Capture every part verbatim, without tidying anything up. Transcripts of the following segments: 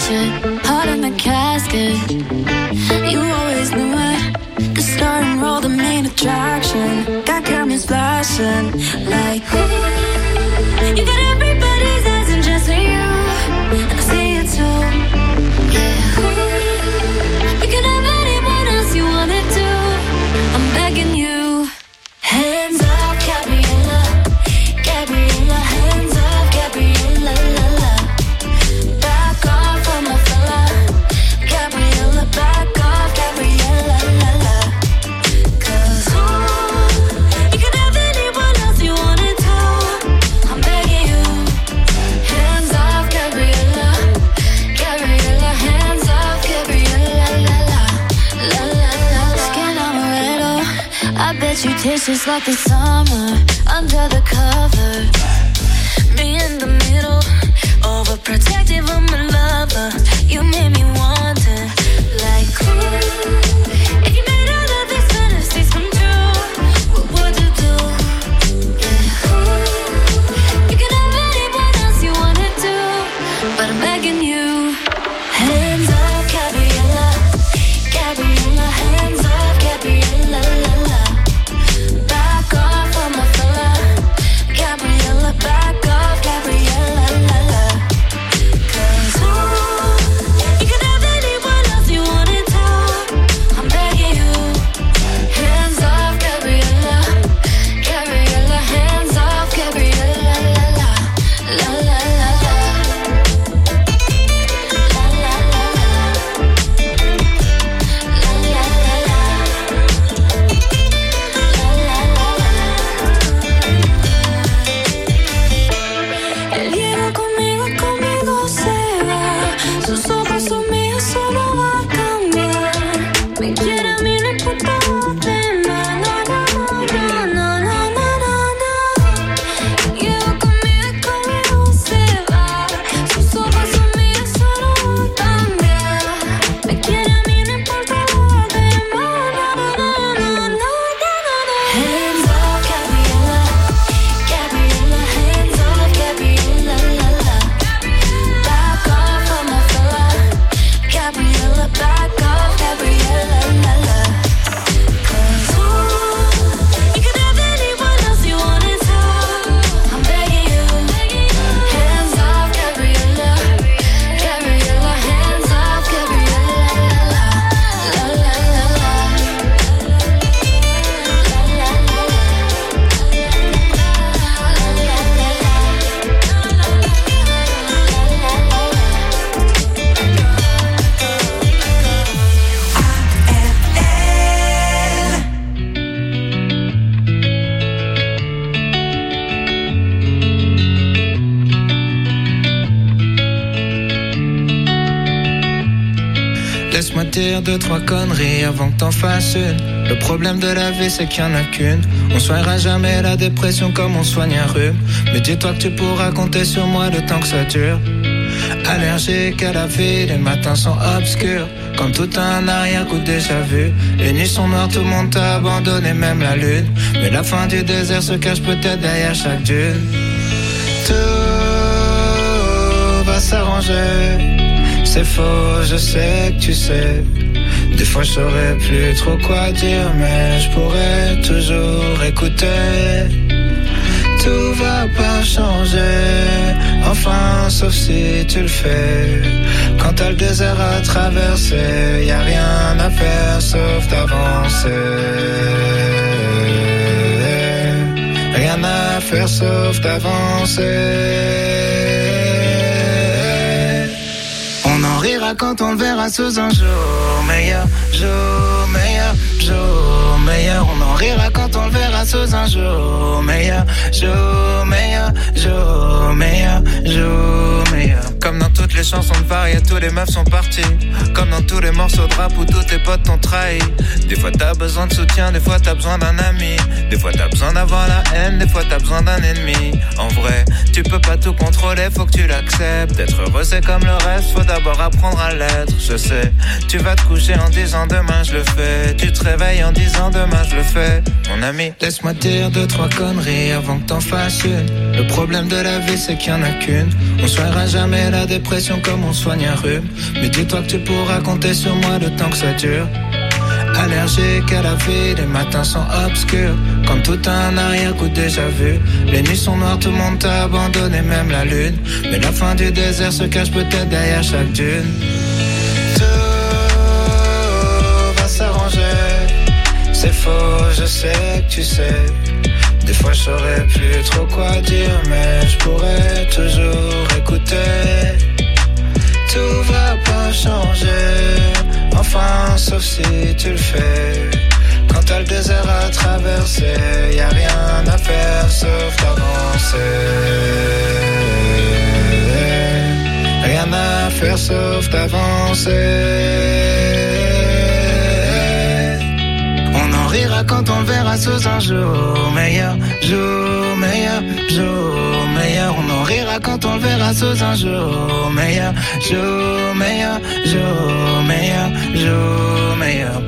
shit, heart in the casket. You always knew it. The start and roll, the main attraction. Got cameras flashing like, ooh. You got everybody's eyes and just for you. And I see it too. Yeah. Ooh. You can have anyone else you wanna do. I'm begging you. Hands up, Gabriella. Gabriella, hands up, Gabriella, la la. Back off from my fella. Gabriella, back off, Gabriella, la la. Cause ooh, you can have anyone else you wanna do. I'm begging you. Hands off, Gabriella. Gabriella, hands off, Gabriella, la la. La la la. Skin amaretto. I bet you taste just like the summer under the cover. Me in the middle, overprotective of my lover. You made me want it, like ooh. If you made all of these fantasies come true, what would you do? Yeah, ooh. You can have anyone else you wanna do, but I'm begging you. Hands up, Gabriella. Gabriella, hands up, Gabriella, la la. Back off from my fella. Gabriella, back off, Gabriella, la la. Cause ooh, you can have anyone else you wanna do. I'm begging you. Hands off, Gabriella. Gabriella, hands off, Gabriella, la la. La la la la. La la la la. La la la la. El hielo conmigo, conmigo se va. Sus ojos son míos, solo va a cambiar. Me quiere a mí, no importa lo demás. No, no, no, no, no, no, no, no. El hielo conmigo, conmigo se va. Sus ojos son míos, solo va a cambiar. Me quiere a mí, no importa lo demás. No, no, no, no, no, no, no. Hands off, Gabriella. Gabriella, hands off, Gabriella, la la. Back off from my fella. Gabriella, back off, Gabriella, la la. Cause ooh, you can have anyone else you wanna do. I'm begging you. Hands off, Gabriella. Gabriella, hands off, Gabriella, la la. La la la la. La la la la. Laisse-moi dire deux, trois conneries avant que t'en fasses une. Le problème de la vie, c'est qu'il y en a qu'une. On soignera jamais la dépression comme on soigne un rhume. Mais dis-toi que tu pourras compter sur moi le temps que ça dure. Allergique à la vie, les matins sont obscurs. Comme tout un arrière-coup déjà vu. Les nuits sont noires, tout le monde t'a abandonné, même la lune. Mais la fin du désert se cache peut-être derrière chaque dune. Tout va s'arranger. C'est faux, je sais que tu sais. Des fois je saurais plus trop quoi dire, mais je pourrais toujours écouter. Tout va pas changer, enfin sauf si tu le fais. Quand t'as le désert à traverser, y a rien à faire sauf d'avancer. Rien à faire sauf d'avancer. On en rira quand on le verra sous un jour meilleur, jour meilleur, jour meilleur. On en rira quand on le verra sous un jour meilleur, jour meilleur, jour meilleur, jour meilleur. Comme dans toutes les chansons de Paris, tous les meufs sont partis. Comme dans tous les morceaux de rap où tous tes potes t'ont trahi. Des fois t'as besoin de soutien, des fois t'as besoin d'un ami. Des fois t'as besoin d'avoir la haine, des fois t'as besoin d'un ennemi. En vrai, tu peux pas tout contrôler, faut que tu l'acceptes. D'être heureux c'est comme le reste, faut d'abord apprendre à l'être. Je sais, tu vas te coucher en disant demain je le fais. Tu te réveilles en disant demain je le fais. Mon ami, laisse-moi dire deux, trois conneries avant que t'en fasses une. Le problème de la vie c'est qu'il y en a qu'une. On soignera jamais la la dépression comme on soigne un rhume. Mais dis-toi que tu pourras compter sur moi le temps que ça dure. Allergique à la vie, les matins sont obscurs, comme tout un arrière-coup déjà vu. Les nuits sont noires, tout le monde t'a abandonné, même la lune. Mais la fin du désert se cache peut-être derrière chaque dune. Tout va s'arranger, c'est faux, je sais que tu sais. Des fois je saurais plus trop quoi dire, mais je pourrais toujours écouter. Tout va pas changer, enfin sauf si tu le fais. Quand t'as le désert à traverser, y'a rien à faire sauf d'avancer. Rien à faire sauf d'avancer. On en rira quand on le verra sous un jour meilleur, jour meilleur, jour meilleur. On en rira quand on le verra sous un jour meilleur, jour meilleur, jour meilleur, jour meilleur.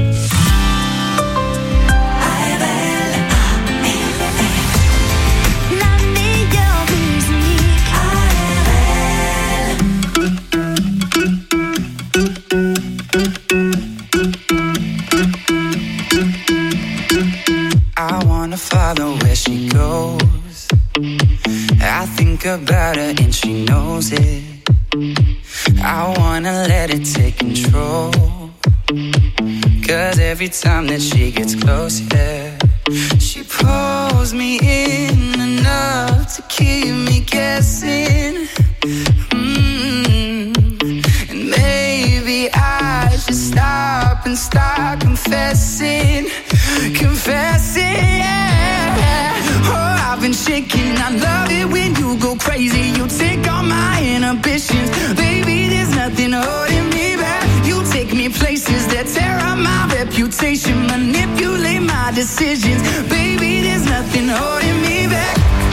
Follow where she goes. I think about her and she knows it. I wanna let it take control. Cause every time that she gets close, yeah, she pulls me in enough to keep me guessing. Mm-hmm. And maybe I should stop and start confessing. Confessing, yeah. Oh, I've been shaking. I love it when you go crazy. You take all my inhibitions. Baby, there's nothing holding me back. You take me places that tear up my reputation. Manipulate my decisions. Baby, there's nothing holding me back.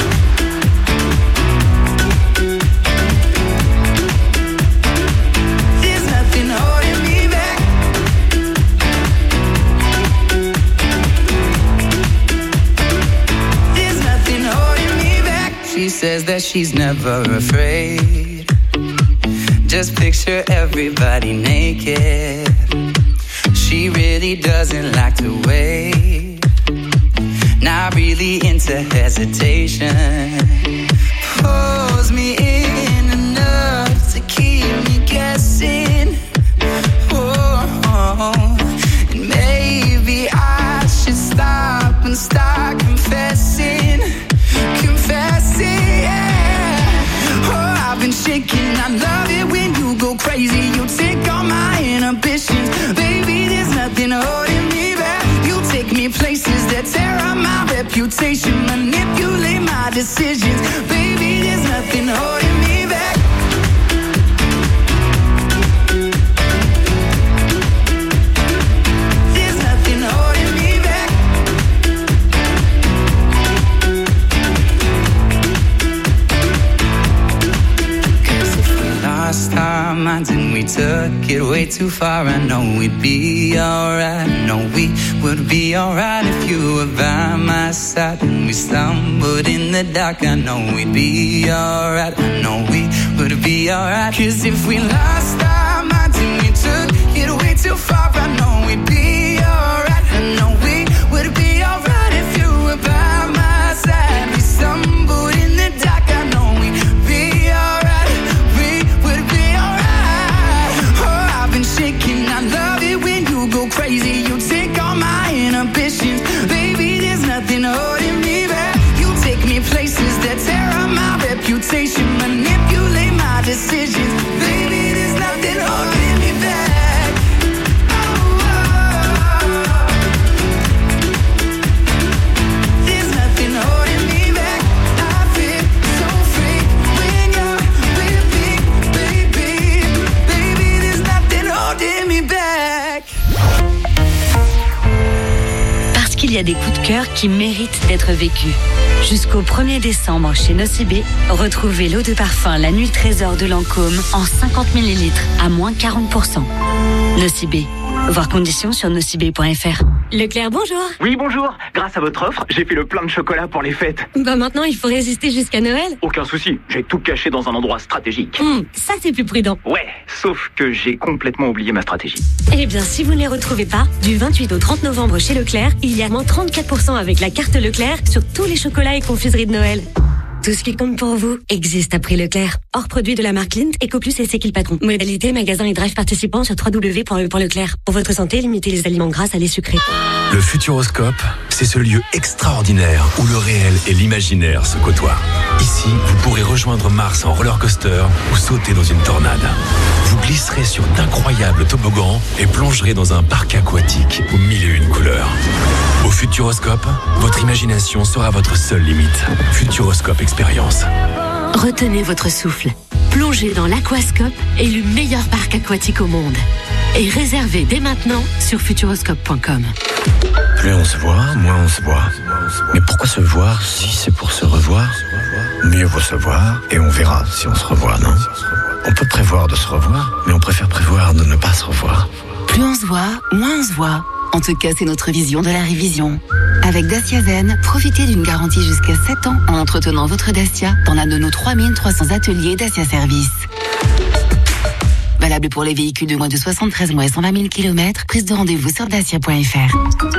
There's nothing holding me back. She says that she's never afraid. Just picture everybody naked. She really doesn't like to wait. Not really into hesitation. Pulls me in enough to keep me guessing. Oh, and maybe I should stop and start confessing. Confessing, yeah. Oh, I've been shaking. I love it when you go crazy. You take all my inhibitions. Baby, there's nothing holding me back. You take me places that tear up my reputation. Manipulate my decisions. Baby, there's nothing holding me back. There's nothing holding me back. Lost our minds and we took it way too far. I know we'd be alright. I know we would be alright if you were by my side. And we stumbled in the dark. I know we'd be alright. I know we would be alright. Cause if we lost our minds and we took it way too far, I know we'd be alright. I know we would be alright if you were by my side. We stumbled in the dark. I know we'd be alright. Shaking, I love it when you go crazy. You take all my inhibitions. Baby, there's nothing holding me back. You take me places that tear up my reputation. Manipulate my decisions. Baby, there's nothing holding me back. Oh, oh. There's nothing holding me back. I feel so free when you're with me, baby. Baby, there's nothing holding me back. Parce qu'il y a des coups de cœur qui méritent d'être vécus. Jusqu'au premier décembre chez Nocibé, retrouvez l'eau de parfum La Nuit Trésor de Lancôme en cinquante millilitres à moins quarante pour cent. Nocibé, Voir conditions sur nocibé point f r. Leclerc, bonjour. Oui, bonjour. Grâce à votre offre, j'ai fait le plein de chocolat pour les fêtes. Bah maintenant, il faut résister jusqu'à Noël. Aucun souci, j'ai tout caché dans un endroit stratégique. Mmh, ça, c'est plus prudent. Ouais, sauf que j'ai complètement oublié ma stratégie. Eh bien, si vous ne les retrouvez pas, du vingt-huit au trente novembre chez Leclerc, il y a moins trente-quatre pour cent avec la carte Leclerc sur tous les chocolats et confiseries de Noël. Tout ce qui compte pour vous existe à prix Leclerc. Hors produit de la marque Lindt, Ecoplus et C'est qui le patron. Modalité, magasin et drive participants sur w w w point e point leclerc. Pour votre santé, limitez les aliments gras à les sucrés. Le Futuroscope, c'est ce lieu extraordinaire où le réel et l'imaginaire se côtoient. Ici, vous pourrez rejoindre Mars en roller coaster ou sauter dans une tornade. Vous glisserez sur d'incroyables toboggans et plongerez dans un parc aquatique aux mille et une couleurs. Au Futuroscope, votre imagination sera votre seule limite. Futuroscope Expérience. Retenez votre souffle. Plongez dans l'Aquascope, élu meilleur parc aquatique au monde. Et réservez dès maintenant sur futuroscope point com. Plus on se voit, moins on se voit. Mais pourquoi se voir si c'est pour se revoir? Mieux vaut se voir et on verra si on se revoit, non? On peut prévoir de se revoir, mais on préfère prévoir de ne pas se revoir. Plus on se voit, moins on se voit. En tout cas, c'est notre vision de la révision. Avec Dacia Zen, profitez d'une garantie jusqu'à sept ans en entretenant votre Dacia dans l'un de nos trois mille trois cents ateliers Dacia Service. Valable pour les véhicules de moins de soixante-treize mois et cent vingt mille kilomètres. Prise de rendez-vous sur dacia point f r.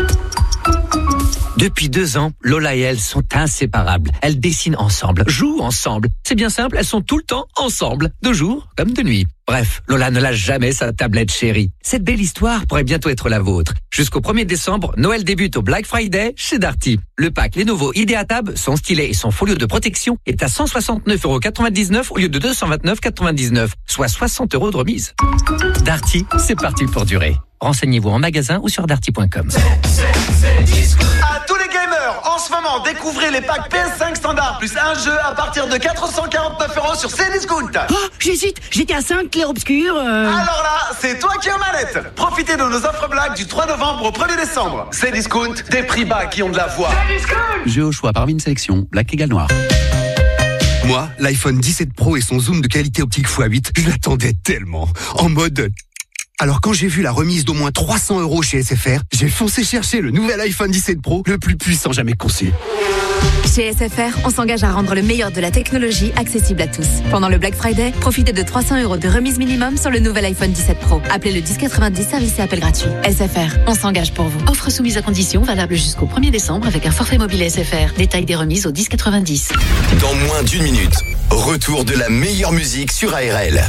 Depuis deux ans, Lola et elle sont inséparables. Elles dessinent ensemble, jouent ensemble. C'est bien simple, elles sont tout le temps ensemble, de jour comme de nuit. Bref, Lola ne lâche jamais sa tablette chérie. Cette belle histoire pourrait bientôt être la vôtre. Jusqu'au premier décembre, Noël débute au Black Friday chez Darty. Le pack Lenovo Ideatab, son stylet et son folio de protection est à cent soixante-neuf euros quatre-vingt-dix-neuf au lieu de deux cent vingt-neuf euros quatre-vingt-dix-neuf, soit soixante euros de remise. Darty, c'est parti pour durer. Renseignez-vous en magasin ou sur darty point com. À tous les gamers, en ce moment, découvrez les packs P S cinq standard plus un jeu à partir de quatre cent quarante-neuf euros sur Cdiscount. Oh, j'hésite, G T A cinq, clair obscur. Euh... Alors là, c'est toi qui es aux manettes. Profitez de nos offres blagues du trois novembre au premier décembre. Cdiscount, des prix bas qui ont de la voix. Jeu au choix parmi une sélection, black égal noir. Moi, l'iPhone dix-sept Pro et son zoom de qualité optique fois huit, je l'attendais tellement. En mode... Alors quand j'ai vu la remise d'au moins trois cents euros chez S F R, j'ai foncé chercher le nouvel iPhone dix-sept Pro, le plus puissant jamais conçu. Chez S F R, on s'engage à rendre le meilleur de la technologie accessible à tous. Pendant le Black Friday, profitez de trois cents euros de remise minimum sur le nouvel iPhone dix-sept Pro. Appelez le dix quatre-vingt-dix, service et appel gratuit. S F R, on s'engage pour vous. Offre soumise à condition, valable jusqu'au premier décembre avec un forfait mobile S F R. Détail des remises au dix quatre-vingt-dix. Dans moins d'une minute, retour de la meilleure musique sur A R L.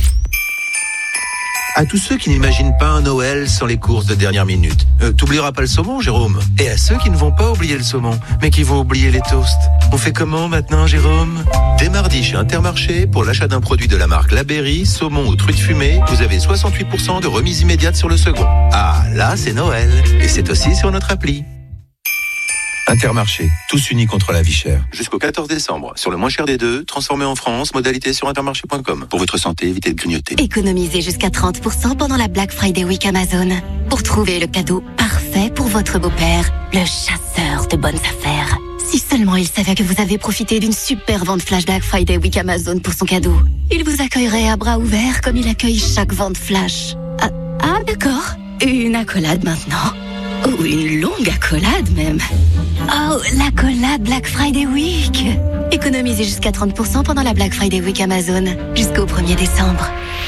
À tous ceux qui n'imaginent pas un Noël sans les courses de dernière minute. Euh, t'oublieras pas le saumon, Jérôme. Et à ceux qui ne vont pas oublier le saumon, mais qui vont oublier les toasts. On fait comment maintenant, Jérôme? Dès mardi chez Intermarché, pour l'achat d'un produit de la marque La Berry, saumon ou truite fumée, vous avez soixante-huit pour cent de remise immédiate sur le second. Ah, là, c'est Noël. Et c'est aussi sur notre appli. Intermarché, tous unis contre la vie chère. Jusqu'au quatorze décembre, sur le moins cher des deux, transformé en France, modalité sur intermarché point com. Pour votre santé, évitez de grignoter. Économisez jusqu'à trente pour cent pendant la Black Friday Week Amazon. Pour trouver le cadeau parfait pour votre beau-père, le chasseur de bonnes affaires. Si seulement il savait que vous avez profité d'une super vente flash Black Friday Week Amazon pour son cadeau. Il vous accueillerait à bras ouverts comme il accueille chaque vente flash. Ah, ah d'accord. Une accolade maintenant. Ou une longue accolade même. Oh, l'accolade Black Friday Week. Économisez jusqu'à trente pour cent pendant la Black Friday Week Amazon jusqu'au premier décembre.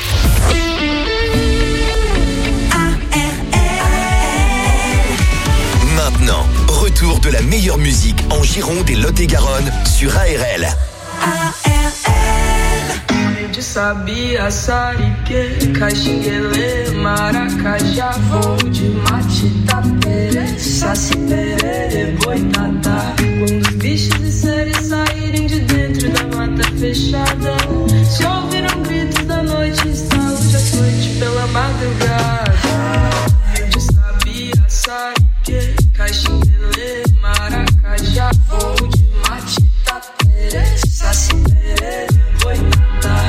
Maintenant, retour de la meilleure musique en Gironde et Lot-et-Garonne sur A R L. A R L. De sabia, sarique, caxinguele, maracajá, voo de mate, tapere, saci, perere, boitatá. Quando os bichos e seres saírem de dentro da mata fechada, se ouviram gritos da noite, estalo de açoite pela madrugada. De sabia, sarique, caxinguele, maracajá, voo de mate, tapere, saci, perere, boitatá.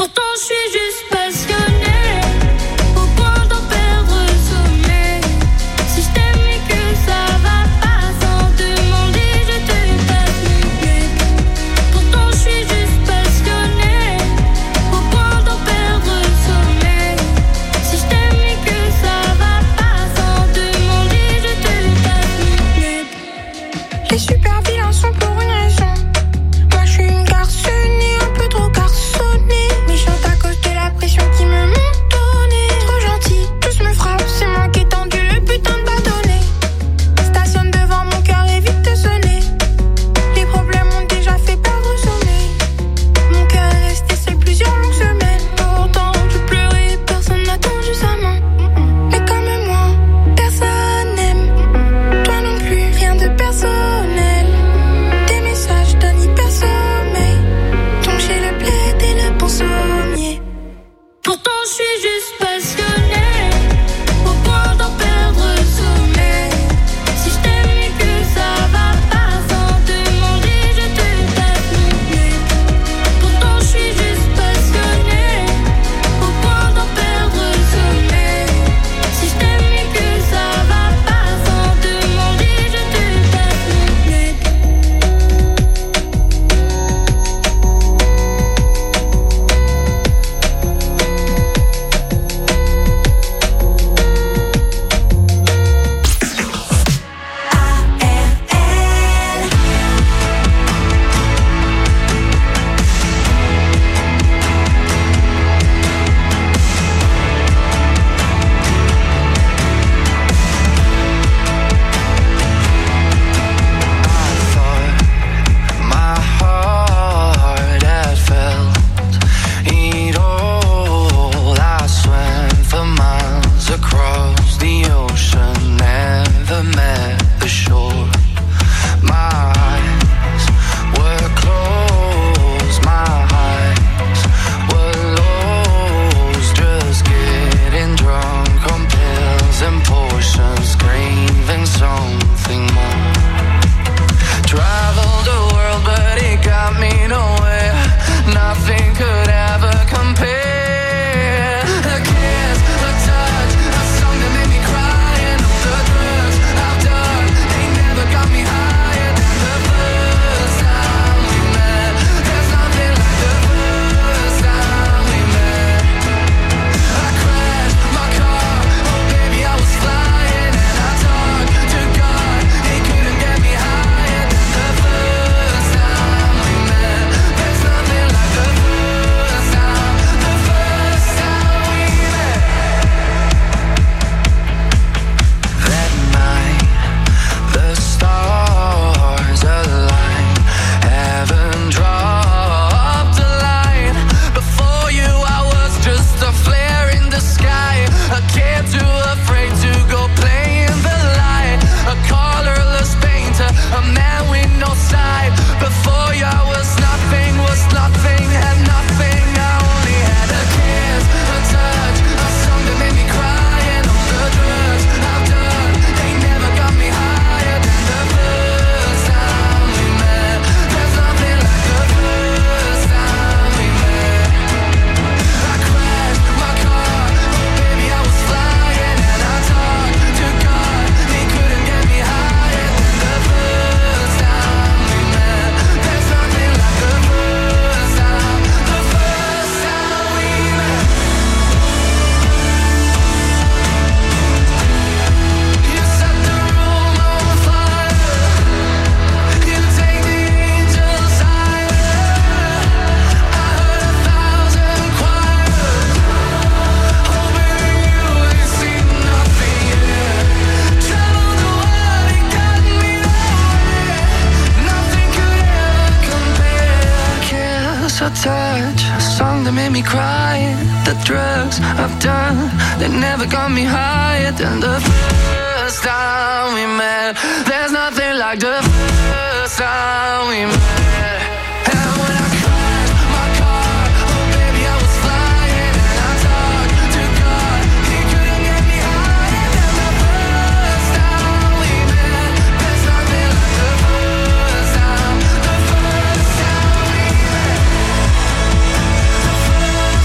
Pourtant je suis juste passionnée, au point d'en perdre le sommeil. Si je t'aime et que ça va pas, sans demander je te passe mon bled. Pourtant je suis juste passionnée, au point d'en perdre le sommeil. Si je t'aime et que ça va pas, sans demander je te passe mon bled. Les super vilains sont pour une raison. Moi je suis une garçonnée, un peu trop garçonnée. Méchante à cause de la pression qui me montonnait. Trop gentille, tous me frappent, c'est moi qui ai tendu le putain de bâtonnet. Stationne devant mon cœur, évite de sonner. Les problèmes ont déjà fait perdre le sommeil. Mon cœur est resté seul plusieurs longues semaines. Pourtant je pleurais, personne n'attend juste sa main. Mais comme moi, personne n'aime. Toi non plus, rien de personnel. Des messages d'un hyper-sommeil. Tombe chez le plaid et le bon sommier. Pourtant je suis juste passionnée, au point d'en perdre le sommeil. Si je t'aime et que ça va pas, sans demander je te passe mon bled. Pourtant je suis juste passionnée, au point d'en perdre le sommeil. Si je t'aime et que ça va pas, sans demander je te passe mon bled. My heart had felt it all. I swam for miles across the ocean, never met the shore. My eyes were closed, my eyes were lost, just getting drunk on pills and potions, craving something more. Traveled the world, but it got me nowhere. Nothing could ever compare. A kiss, a touch, a song that made me cry, and all the drugs I've done, they never got me higher than the first time we met. There's nothing like the first time we met. I crashed my car, oh baby I was flying, and I talked to God, he couldn't get me higher than the first time we met. There's nothing like the first time, the first time we met. That night, the stars aligned, heaven dropped a line. Before you I was just a flare in the sky, a kid too afraid to go play in the light, a colorless painter, a man with no side. Before you I was nothing, was nothing, had nothing. I only had a kiss, a touch, a song that made me cry, and all the drugs I've done, they never got me higher than the first time we met. There's nothing like the first time we met. I crashed my car, oh baby I was flying, and I talked to God, he couldn't get me higher than the first time we met. There's nothing like the first time, the first time we met. You set the room on fire, you take the angels higher. I heard a thousand choirs, oh baby you ain't seen nothing yet. Traveled the world, it got me nowhere. Nothing could ever compare. A kiss, a touch, a song that made me cry. The drugs I've done, they never got me higher than the first time we met. There's nothing like the first time we met. And when I crashed my car, oh baby I was flying, and I talked to God, he couldn't get me higher than the first time we met. There's nothing like the first time, the first time we met. The first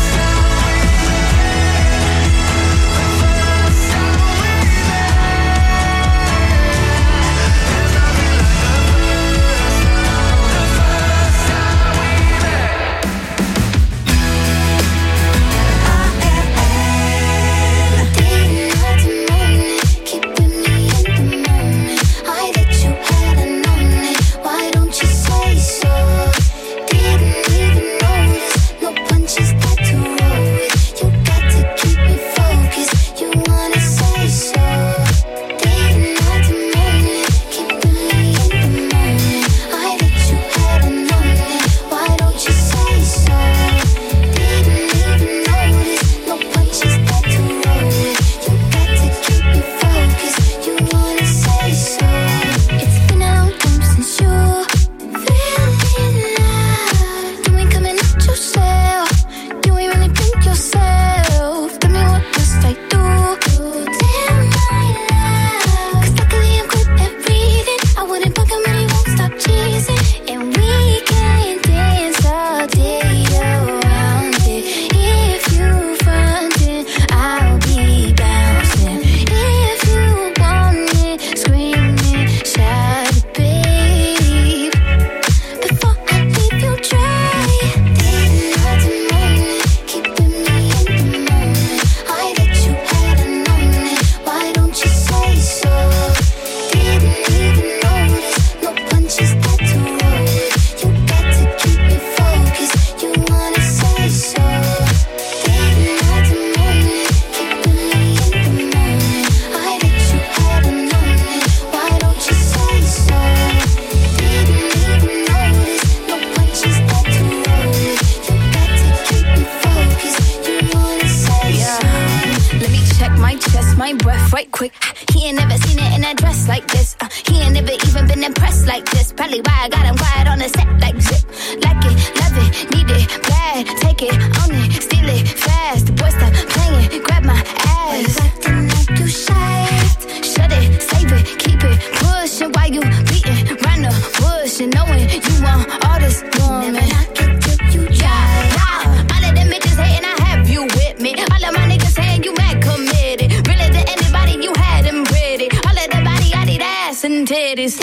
my breath right quick. He ain't never seen it in a dress like this. Uh, he ain't never even been impressed like this. Probably why I got him quiet on the set like zip. Like it, love it, need it, bad. Take it, own it, steal it, fast. The boy stop playing, grab my ass. Acting like you shy. Shut it, save it, keep it, pushing while you beating round the bush and knowing you want all this woman. Never knock it till you try. Yeah. All of them bitches hating, I have you with me. All of my niggas saying you mad committed. Really to anybody, you had them pretty. All of the body, I need ass and titties.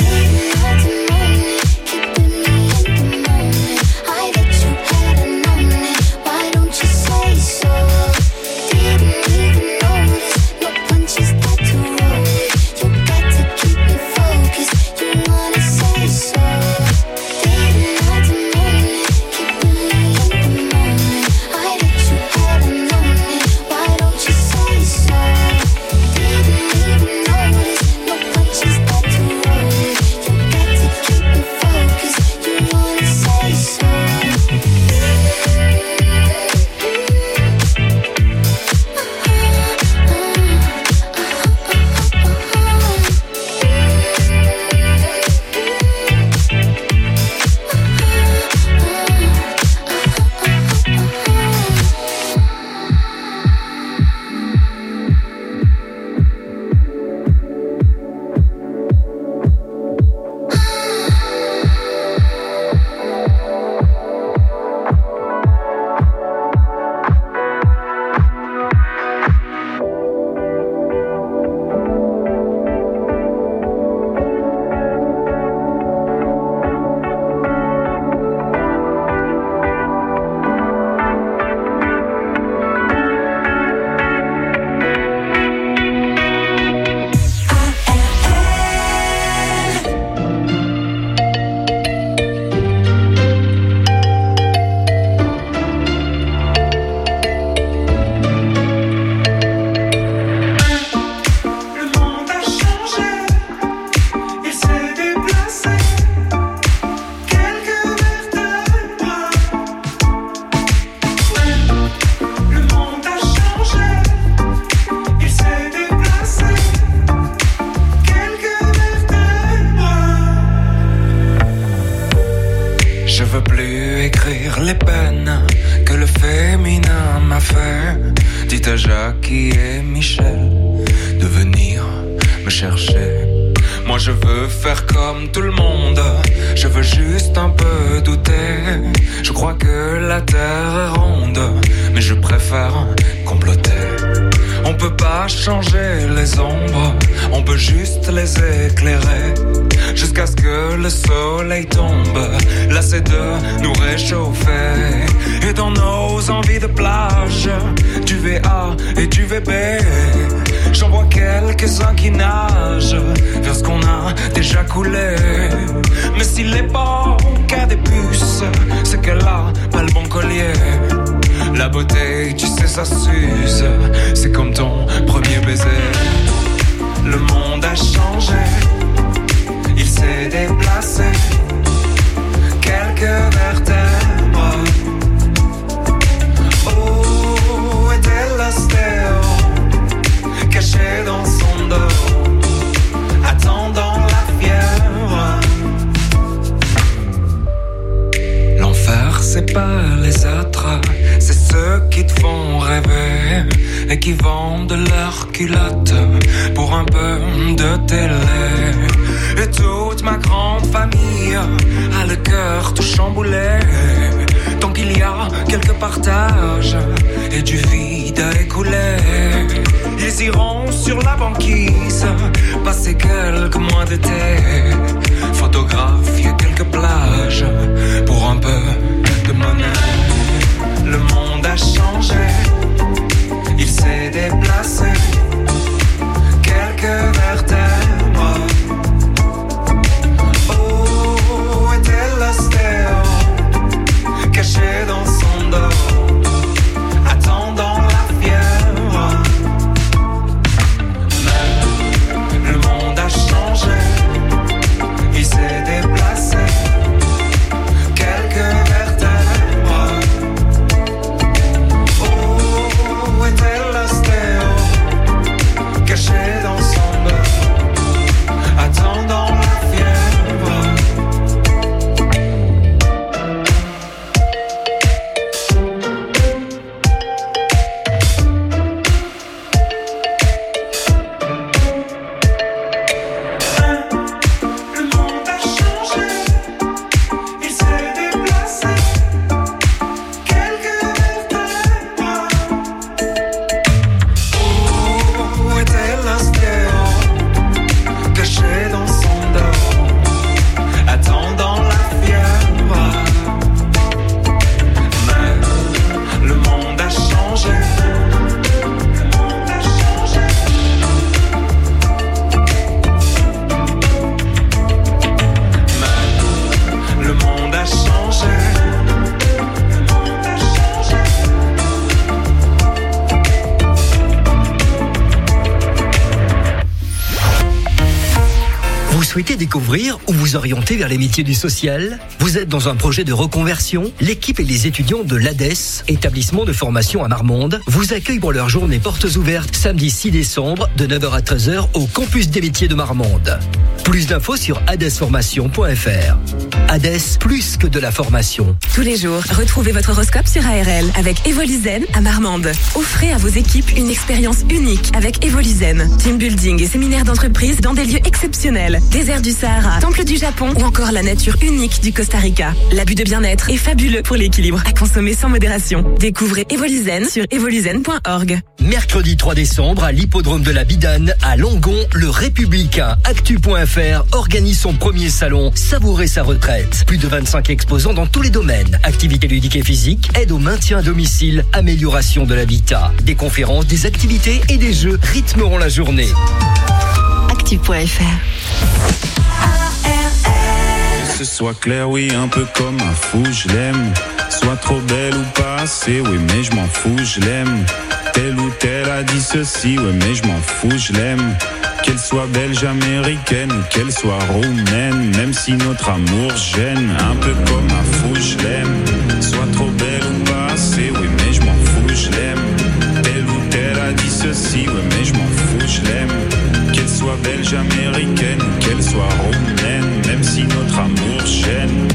redécouvrir ou vous orienter vers les métiers du social? Vous êtes dans un projet de reconversion? L'équipe et les étudiants de l'A D E S, établissement de formation à Marmande, vous accueillent pour leur journée portes ouvertes samedi six décembre de neuf heures à treize heures au campus des métiers de Marmande. Plus d'infos sur adesformation point f r. A D E S, plus que de la formation. Tous les jours, retrouvez votre horoscope sur A R L avec Evoluzen à Marmande. Offrez à vos équipes une expérience unique avec Evoluzen. Team building et séminaires d'entreprise dans des lieux exceptionnels. Désert du Sahara, temple du Japon ou encore la nature unique du Costa Rica. L'abus de bien-être est fabuleux pour l'équilibre. À consommer sans modération. Découvrez Evoluzen sur evoluzen point org. Mercredi trois décembre à l'hippodrome de la Bidane à Langon, le Républicain Actu point f r organise son premier salon Savourer sa retraite. Plus de vingt-cinq exposants dans tous les domaines. Activités ludiques et physiques, aide au maintien à domicile, amélioration de l'habitat. Des conférences, des activités et des jeux rythmeront la journée. Actu point f r. Que ce soit clair, oui, un peu comme un fou, je l'aime. Soit trop belle ou pas assez, oui, mais je m'en fous, je l'aime. Telle ou telle a dit ceci, oui, mais je m'en fous, je l'aime. Qu'elle soit belge, américaine ou qu'elle soit roumaine, même si notre amour gêne, un peu comme un fou, je l'aime. Soit trop belle ou pas assez, oui, mais je m'en fous, je l'aime. Telle ou telle a dit ceci, oui, mais je m'en fous, je l'aime. Qu'elle soit belge, américaine ou qu'elle soit roumaine, même si notre amour gêne.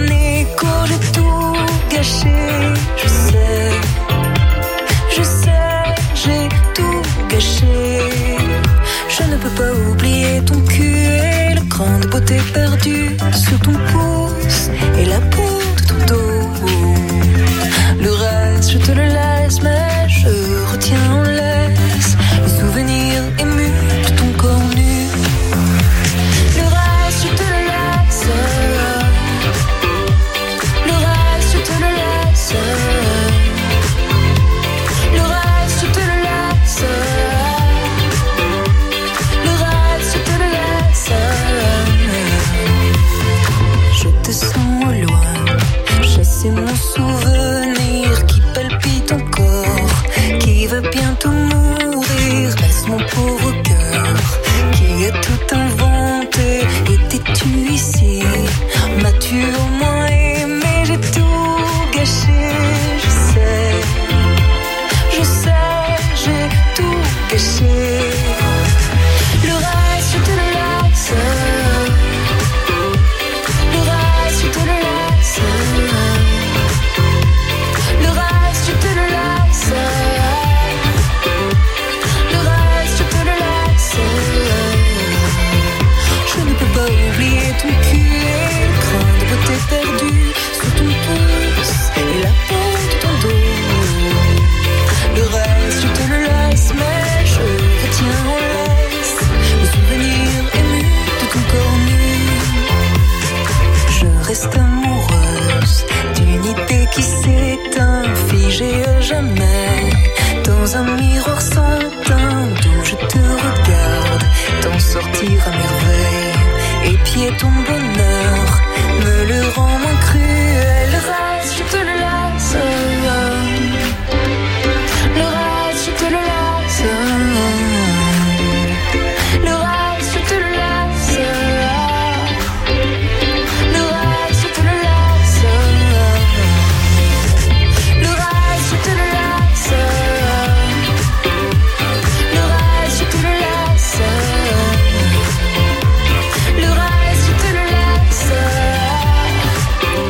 nez court, j'ai tout gâché. Je sais, je sais, j'ai tout gâché. Je ne peux pas oublier ton cul et le cran de beauté perdu sur ton pouce et la peau de ton dos. Le reste, je te le laisse, mais je retiens en laisse les souvenirs émus de ton corps nu. Le reste, je te le laisse. Le reste, je te le laisse. Le reste, je te le laisse. Le reste, je te le laisse. Je te sens au loin, chasser mon souvenir qui palpite encore, qui va bientôt mourir. Laisse mon pauvre cœur qui a tout inventé. Étais-tu ici? M'as-tu au moins aimé? J'ai tout gâché. Je sais, je sais, j'ai tout gâché. Le reste, je te le laisse. Le reste, je te le laisse. Le reste, je te le laisse. Le reste, je te le laisse. Je ne peux pas oublier ton cul et le crin de beauté perdu sur ton pouce et la peau de ton dos. Le reste, je te le laisse, mais je retiens en laisse le souvenir ému de ton corps nu. Je reste amoureuse d'une idée qui s'éteint, figée à jamais dans un miroir sans teint d'où je te regarde, t'en sortir à merveille. Épier ton bonheur me le rend moins cruel. Le reste, je te le laisse. Le reste, je te le laisse. Le reste, je te le laisse. Le reste, je te le laisse. Le reste, je te le laisse. Le reste, je te le laisse. Le reste, je te le laisse.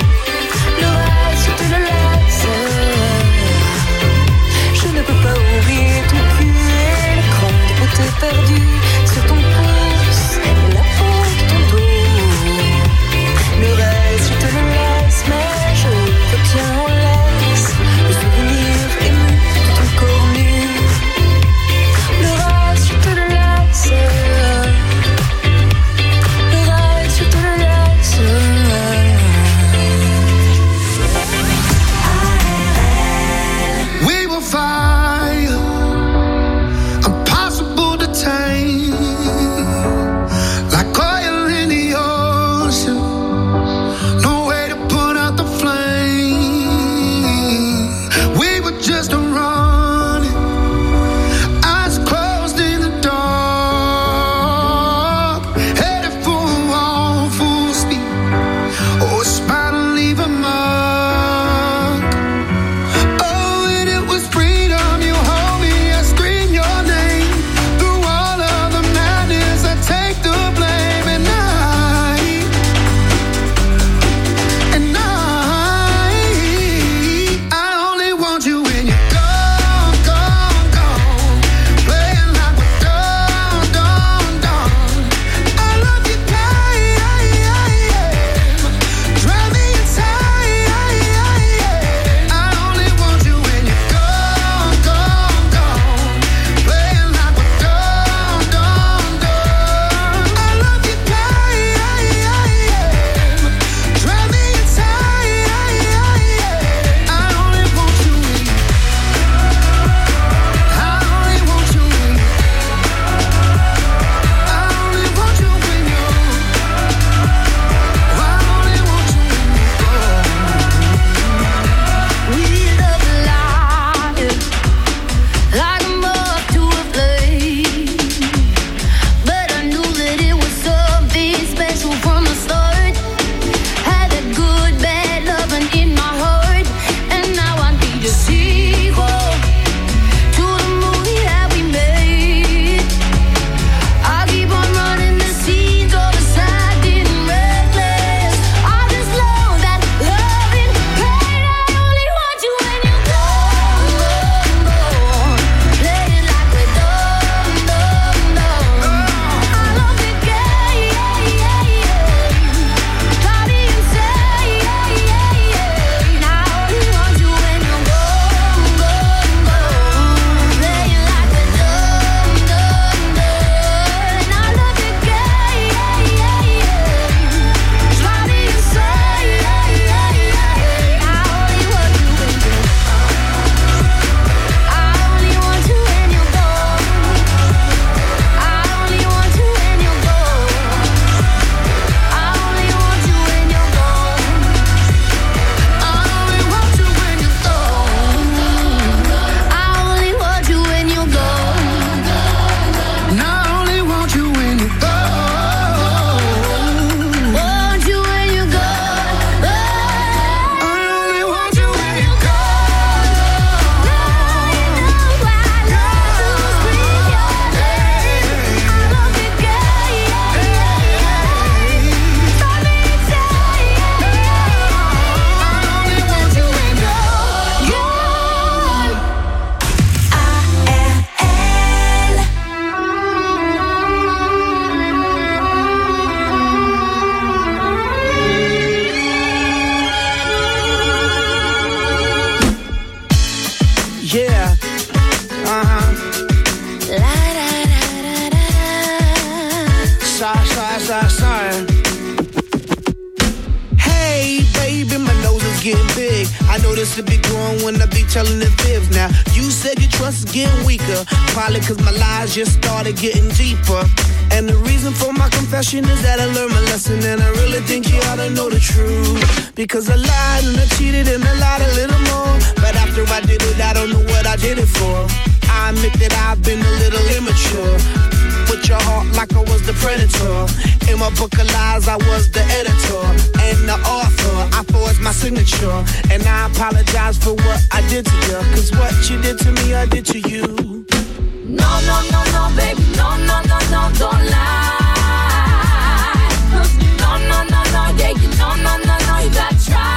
baby, my nose is getting big. I know this to be growing when I be telling the fibs. Now, you said your trust is getting weaker. Probably cause my lies just started getting deeper. And the reason for my confession is that I learned my lesson. And I really think you ought to know the truth. Because I lied and I cheated and I lied a little more. But after I did it, I don't know what I did it for. I admit that I've been a little immature. With your heart like I was the predator. In my book of lies, I was the editor and the author. I forged my signature. And I apologize for what I did to you. Cause what you did to me, I did to you. No, no, no, no, baby, no, no, no, no, don't lie. No, no, no, no, yeah, you no, no, no, no, you gotta try.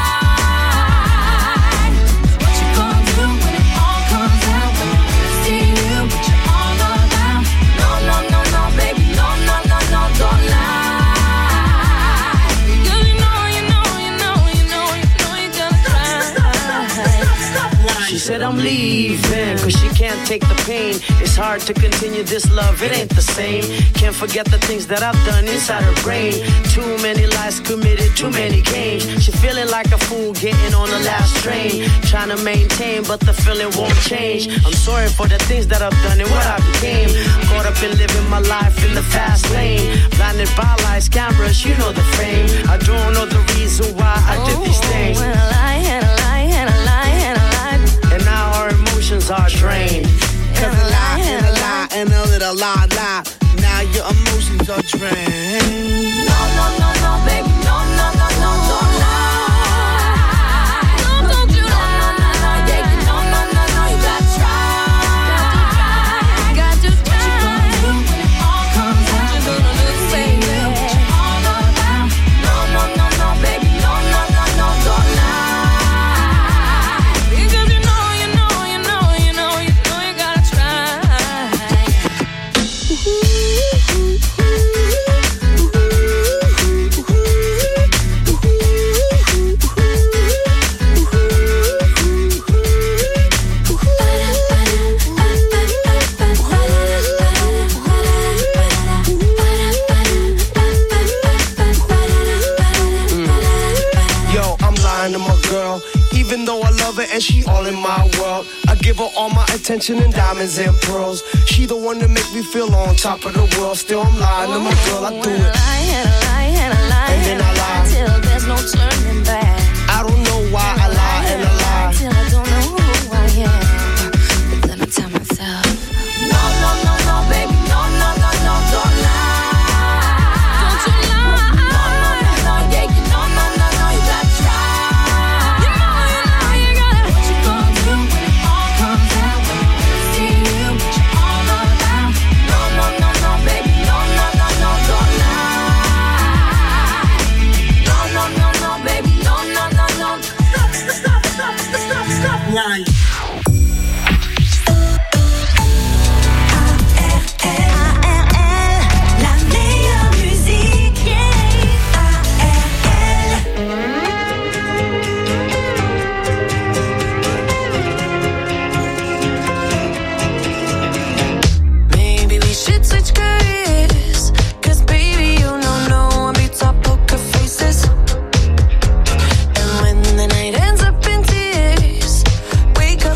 What you gonna do when it all comes out? When you see you, but you're all around. No, no, no, no, baby, no, no, no, no, don't lie. Cause you know, you know, you know, you know, you know you gotta try. She said I'm leaving, cause she can't take the pain. It's hard to continue this love, it ain't the same. Can't forget the things that I've done inside her brain. Too many lies committed, too many games. She feeling like a fool getting on the last train. Trying to maintain, but the feeling won't change. I'm sorry for the things that I've done and what I became. Caught up in living my life in the fast lane. Blinded by lights, cameras, you know the fame. I don't know the reason why I did these things. And a lie, and a lie, and a lie, and a lie. And now our emotions are drained. Cause a lie and a lie and a little lie, lie. Now your emotions are drained. No, no, no, no, baby, no, no, no, no, don't lie. No, don't you lie. No, no, no, yeah, you no, no, no, no, you gotta try. Got to try. What you gonna do when it all comes out? What you gonna do, baby? What you all about? No, no, no, no, baby, no, no, no, no, don't lie. Because you know, you know, you know, you know, you know you gotta try. Yo, I'm lying to my girl. Even though I love her and she all in my world, I give her all my attention and diamonds and pearls. She the one that make me feel on top of the world. Still I'm lying to my girl, I do it. And a lie, and a lie, And then I lie. till there's no turning back. I don't know why I lie and I lie. Till I don't know who I am. But then I tell myself, no, no, no, no, baby, no, no, no, no, don't lie. Don't you lie. No, no, no, no, yeah, you no, no, no, no, you gotta try. You know, you know, you gotta. What you gonna do when it all comes out? When you see you, but you're all around. No, no, no, no, baby, no, no, no, no, don't lie. No, no, no, no, baby, no, no, no, no. Stop, stop, stop, stop, stop, Lying. La meilleure musique, A R L. Maybe we should switch careers, 'cause baby, you know no one beats our poker faces. And when the night ends up in tears, wake up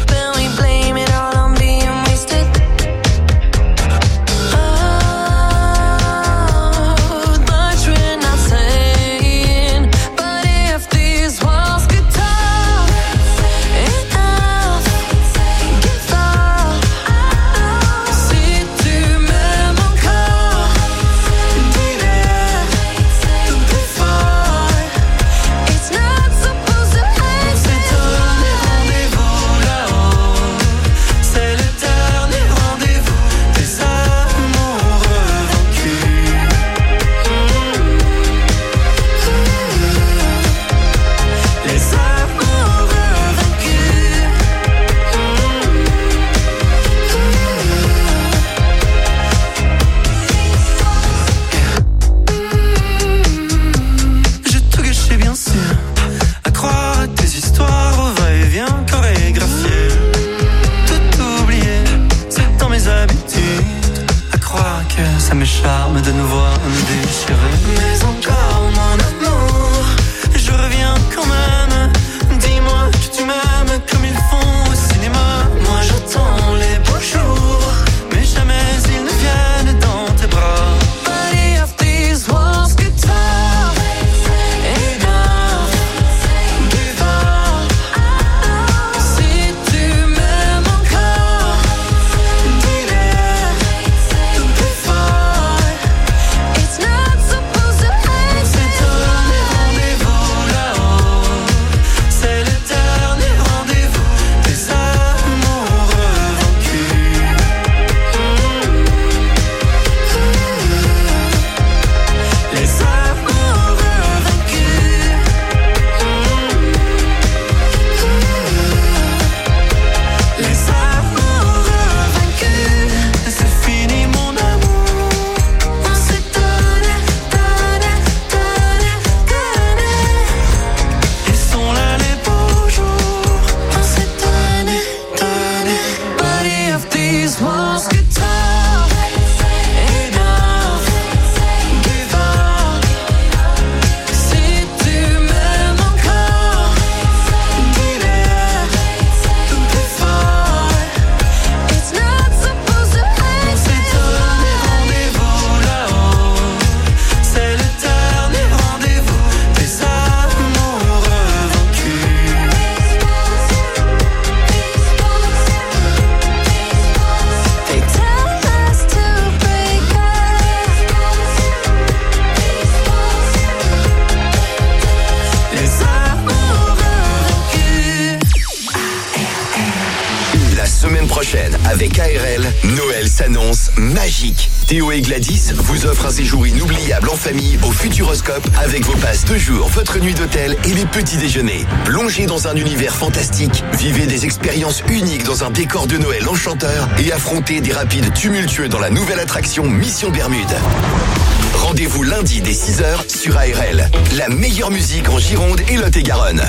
Avec A R L, Noël s'annonce magique. Théo et Gladys vous offrent un séjour inoubliable en famille au Futuroscope avec vos passes de jour, votre nuit d'hôtel et les petits déjeuners. Plongez dans un univers fantastique, vivez des expériences uniques dans un décor de Noël enchanteur et affrontez des rapides tumultueux dans la nouvelle attraction Mission Bermude. Rendez-vous lundi dès six heures sur A R L. La meilleure musique en Gironde et Lot-et-Garonne.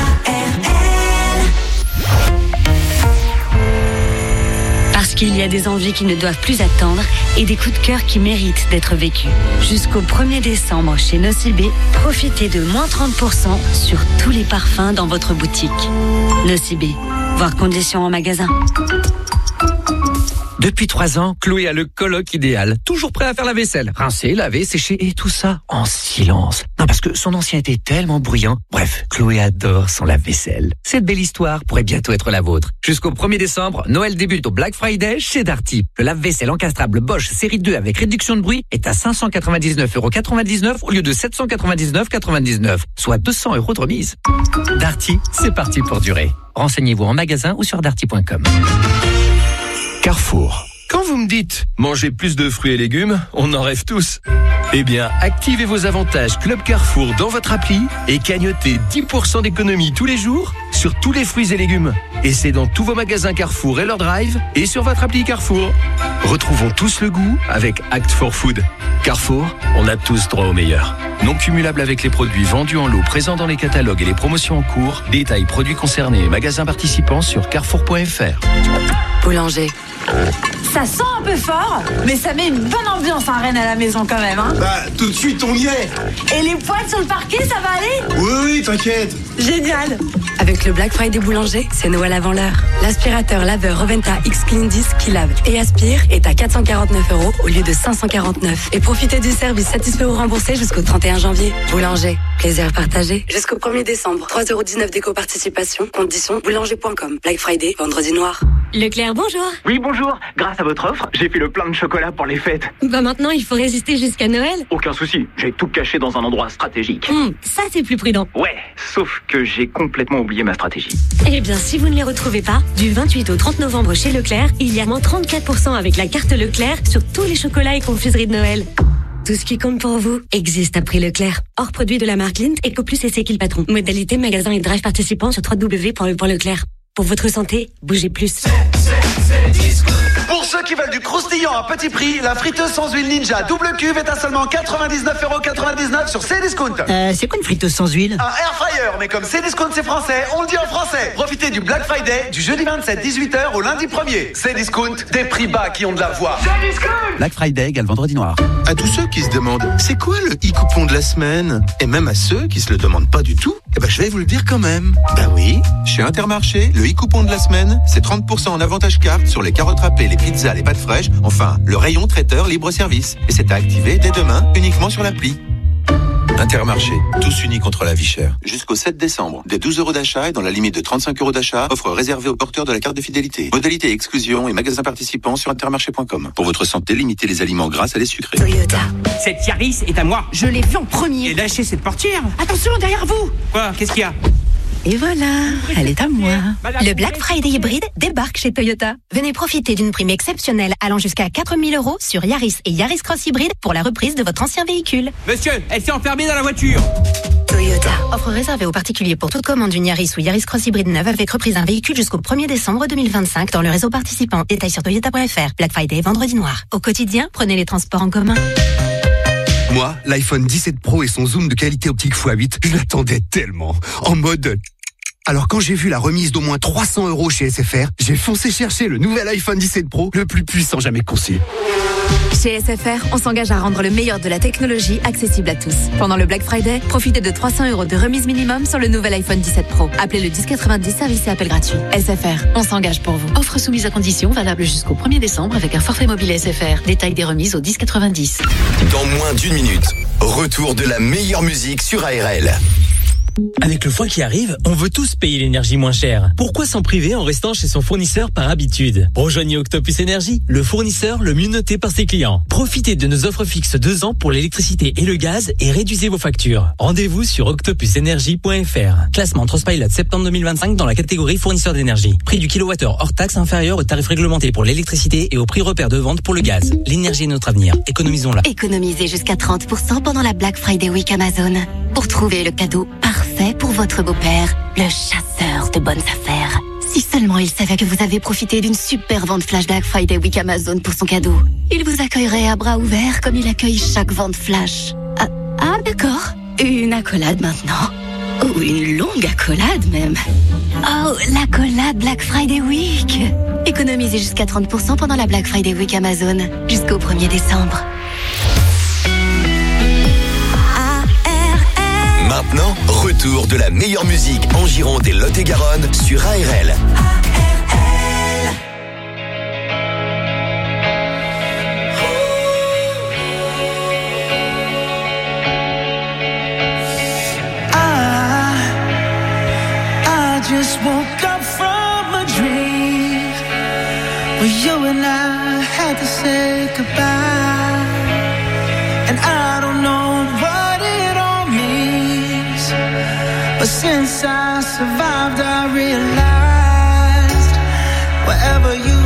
Parce qu'il y a des envies qui ne doivent plus attendre et des coups de cœur qui méritent d'être vécus. Jusqu'au premier décembre chez Nocibé, profitez de moins trente pour cent sur tous les parfums dans votre boutique. Nocibé, voir conditions en magasin. Depuis trois ans, Chloé a le coloc idéal. Toujours prêt à faire la vaisselle. Rincer, laver, sécher et tout ça en silence. Non, parce que son ancien était tellement bruyant. Bref, Chloé adore son lave-vaisselle. Cette belle histoire pourrait bientôt être la vôtre. Jusqu'au premier décembre, Noël débute au Black Friday chez Darty. Le lave-vaisselle encastrable Bosch série deux avec réduction de bruit est à cinq cent quatre-vingt-dix-neuf euros quatre-vingt-dix-neuf au lieu de sept cent quatre-vingt-dix-neuf euros quatre-vingt-dix-neuf, soit deux cents euros de remise. Darty, c'est parti pour durer. Renseignez-vous en magasin ou sur darty point com. Carrefour. Quand vous me dites manger plus de fruits et légumes, on en rêve tous. Eh bien, activez vos avantages Club Carrefour dans votre appli et cagnotez dix pour cent d'économie tous les jours sur tous les fruits et légumes. Et c'est dans tous vos magasins Carrefour et leur drive et sur votre appli Carrefour. Retrouvons tous le goût avec Act for Food. Carrefour, on a tous droit au meilleur. Non cumulable avec les produits vendus en lot présents dans les catalogues et les promotions en cours. Détails produits concernés et magasins participants sur carrefour point f r. Boulanger. Ça sent un peu fort, mais ça met une bonne ambiance à Rennes à la maison quand même. Hein. Bah, tout de suite, on y est. Et les poils sur le parquet, ça va aller? Oui, oui, t'inquiète. Génial. Avec le Black Friday Boulanger, c'est Noël avant l'heure. L'aspirateur laveur Roventa X Clean Disc qui lave et aspire est à quatre cent quarante-neuf euros au lieu de cinq cent quarante-neuf. Et profitez du service satisfait ou remboursé jusqu'au trente et un janvier. Boulanger, plaisir partagé. Jusqu'au premier décembre, trois euros dix-neuf d'éco-participation. Conditions boulanger point com. Black Friday, vendredi noir. Leclerc, bonjour. Oui, bonjour. Grâce à votre offre, j'ai fait le plein de chocolat pour les fêtes. Bah maintenant, il faut résister jusqu'à Noël. Aucun souci, j'ai tout caché dans un endroit stratégique. Hum, ça c'est plus prudent. Ouais, sauf que j'ai complètement oublié ma stratégie. Eh bien, si vous ne les retrouvez pas, du vingt-huit au trente novembre chez Leclerc, il y a moins trente-quatre pour cent avec la carte Leclerc sur tous les chocolats et confiseries de Noël. Tout ce qui compte pour vous existe à prix Leclerc. Hors produit de la marque Lindt, EcoPlus et C'est qui le patron. Modalité, magasin et drive participants sur w w w point leclerc. Pour votre santé, bougez plus. Pour ceux qui veulent du croustillant à petit prix, la friteuse sans huile Ninja double cuve est à seulement quatre-vingt-dix-neuf euros quatre-vingt-dix-neuf sur Cdiscount. Euh, c'est quoi une friteuse sans huile? Un air fryer, mais comme Cdiscount c'est français, on le dit en français. Profitez du Black Friday du jeudi vingt-sept dix-huit heures au lundi premier. Cdiscount, des prix bas qui ont de la voix. Cdiscount. Black Friday égale vendredi noir. À tous ceux qui se demandent c'est quoi le e-coupon de la semaine, et même à ceux qui se le demandent pas du tout, eh ben je vais vous le dire quand même. Ben oui, chez Intermarché, le e-coupon de la semaine, c'est trente pour cent en avantage carte sur les carottes râpées, les pizzas, les pâtes fraîches, enfin le rayon traiteur libre-service. Et c'est à activer dès demain uniquement sur l'appli. Intermarché, tous unis contre la vie chère. Jusqu'au sept décembre, des douze euros d'achat et dans la limite de trente-cinq euros d'achat, offre réservée aux porteurs de la carte de fidélité. Modalité exclusion et magasins participants sur intermarché point com. Pour votre santé, limitez les aliments gras à les sucrés. Toyota. Cette Yaris est à moi. Je l'ai vue en premier. Et lâchez cette portière. Attention, derrière vous. Quoi? Qu'est-ce qu'il y a? Et voilà, elle est à moi. Le Black Friday hybride débarque chez Toyota. Venez profiter d'une prime exceptionnelle allant jusqu'à quatre mille euros sur Yaris et Yaris Cross Hybride pour la reprise de votre ancien véhicule. Monsieur, elle s'est enfermée dans la voiture. Toyota. Offre réservée aux particuliers pour toute commande d'une Yaris ou Yaris Cross Hybride neuve avec reprise d'un véhicule jusqu'au premier décembre deux mille vingt-cinq dans le réseau participant. Détails sur toyota point f r. Black Friday, vendredi noir. Au quotidien, prenez les transports en commun. Moi, l'iPhone dix-sept Pro et son zoom de qualité optique fois huit, je l'attendais tellement. En mode... Alors quand j'ai vu la remise d'au moins trois cents euros chez S F R, j'ai foncé chercher le nouvel iPhone dix-sept Pro, le plus puissant jamais conçu. Chez S F R, on s'engage à rendre le meilleur de la technologie accessible à tous. Pendant le Black Friday, profitez de trois cents euros de remise minimum sur le nouvel iPhone dix-sept Pro. Appelez le dix quatre-vingt-dix, service et appel gratuit. S F R, on s'engage pour vous. Offre soumise à condition, valable jusqu'au premier décembre avec un forfait mobile S F R. Détail des remises au dix quatre-vingt-dix. Dans moins d'une minute, retour de la meilleure musique sur A R L. Avec le froid qui arrive, on veut tous payer l'énergie moins chère. Pourquoi s'en priver en restant chez son fournisseur par habitude? Rejoignez Octopus Énergie, le fournisseur le mieux noté par ses clients. Profitez de nos offres fixes deux ans pour l'électricité et le gaz et réduisez vos factures. Rendez-vous sur octopus énergie point f r. Classement Trustpilot septembre deux mille vingt-cinq dans la catégorie fournisseur d'énergie. Prix du kilowattheure hors taxe inférieur au tarif réglementé pour l'électricité et au prix repère de vente pour le gaz. L'énergie est notre avenir. Économisons-la. Économisez jusqu'à trente pour cent pendant la Black Friday Week Amazon. Pour trouver le cadeau parfait pour votre beau-père, le chasseur de bonnes affaires. Si seulement il savait que vous avez profité d'une super vente flash Black Friday Week Amazon pour son cadeau, il vous accueillerait à bras ouverts comme il accueille chaque vente flash. Ah, ah d'accord. Une accolade maintenant. Ou une longue accolade même. Oh, l'accolade Black Friday Week. Économisez jusqu'à trente pour cent pendant la Black Friday Week Amazon jusqu'au premier décembre. Maintenant, retour de la meilleure musique en Gironde et Lot-et-Garonne sur A R L. Just woke up from a dream where you and I had to say goodbye, and I don't know what it all means, but since I survived I realized wherever you